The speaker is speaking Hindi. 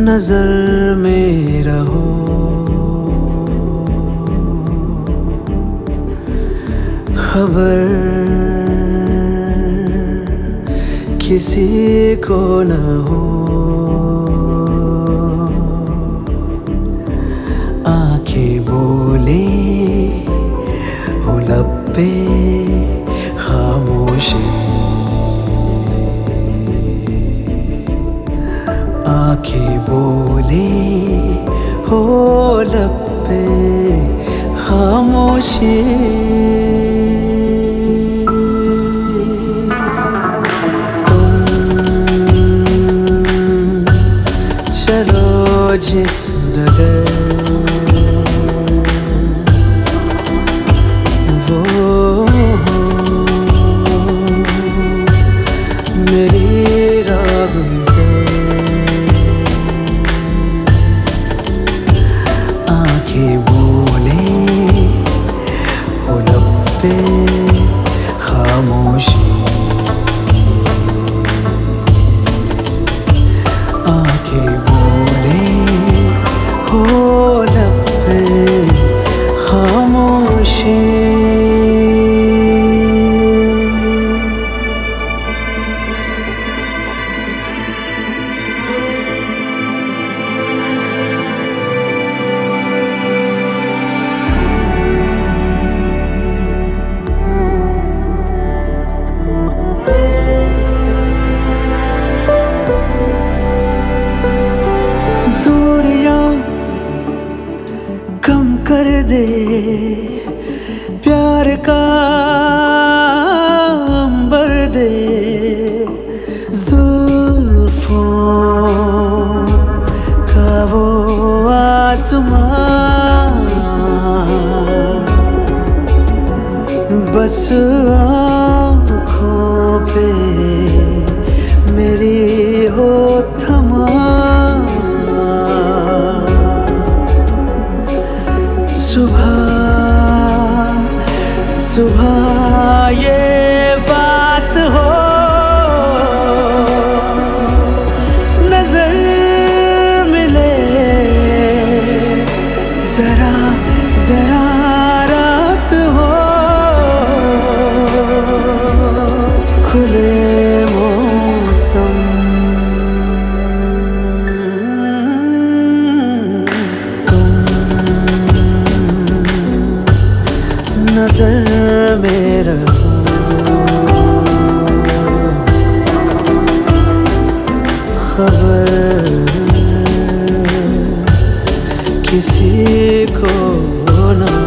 नजर में रहो, खबर किसी को न हो। आंखें बोले हो लब पे खामोशी, आंखें बोले हो लब पे खामोशी। चलो जिस डगर वो मेरी राह से, आंखें बोले हो लब पे खामोशी, आंखें बोले हो लब पे खामोशी। कर दे प्यार का अंबर दे, जुल्फों का वो आसमां, बस आँखों पे मेरी हो थमा। सुबह ये बात हो, नजर मिले जरा जरा रात हो, खुले मौसम नजर में रहो, खबर किसी को न